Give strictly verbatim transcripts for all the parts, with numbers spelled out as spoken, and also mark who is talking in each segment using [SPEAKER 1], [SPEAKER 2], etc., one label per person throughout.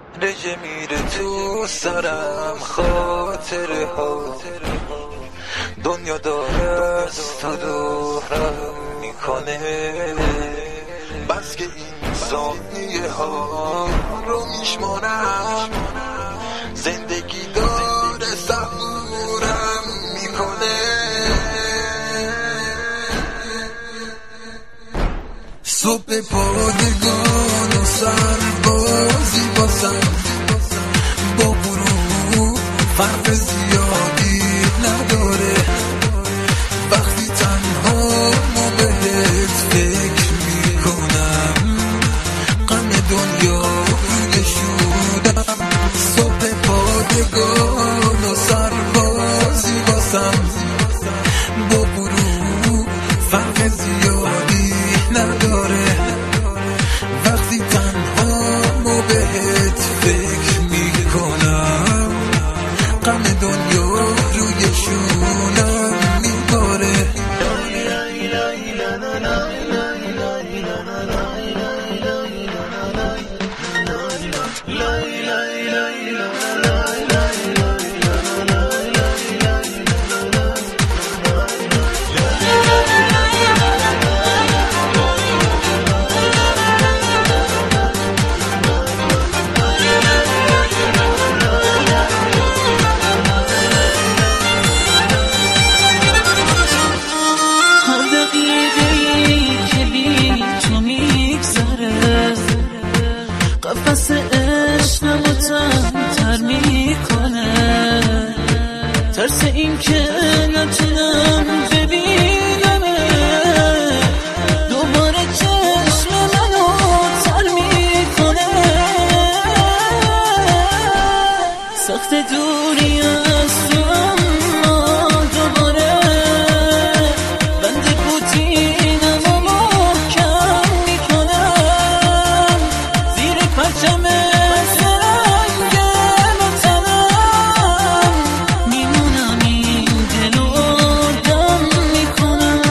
[SPEAKER 1] رژه میره تو سرم خاطره ها، دنیا داره از تو دورم میکنه، بس که این ثانیه ها رو میشمارم، زندگی داره صبورم میکنه. صبح پادگان و سربازی باسم، با غروب فرق زیادی نداره، وقتی تنها ما بهت فکر میکنم، غم دنیا روی شودم. صبح پادگان و سربازی باسم، با غروب فرق زیادی نداره، وقتی تنها ما بهت فکر میکنم، غم دنیا روی شونم میباره.
[SPEAKER 2] قفس عشقم رو تر میکنه، ترس این که نتونم ببینم دوباره چشم منو تر میکنه. سخت دوری از تو اما دوباره بند پوتینم رو محکم میکنم، زیر پرچم سرنگ وطنم میمونم، این دل رو دم میکنم.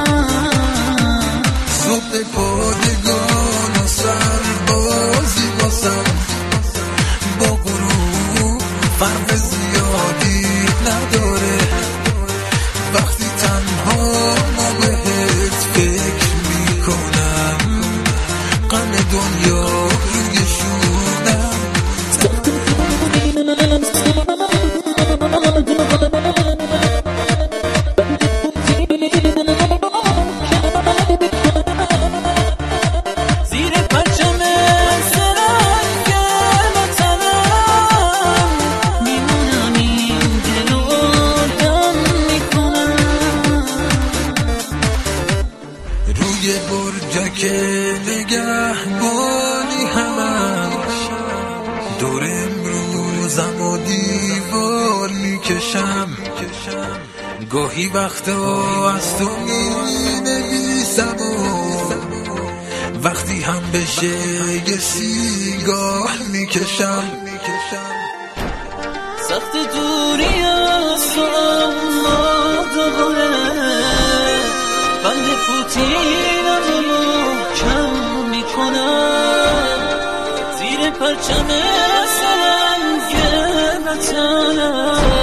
[SPEAKER 1] صبح پادگان و سربازی باسم، با غروب فرق زیادی نداره، وقتی تنها ما بهت فکر میکنم، غم دنیا روی شونم.
[SPEAKER 2] زیر پرچم سرنگ وطنم میمونم، این دل رو دم میکنم.
[SPEAKER 1] روی برجک نگهبانی همش دور امروزم و دیوار میکشم، گاهی وقتا از تو می نویسم و وقتی هم بشه یه سیگاه میکشم.
[SPEAKER 2] سخت دوری از تو اما دوباره بند پوتینم رو محکم میکنم، زیر پرچم سرنگ وطنم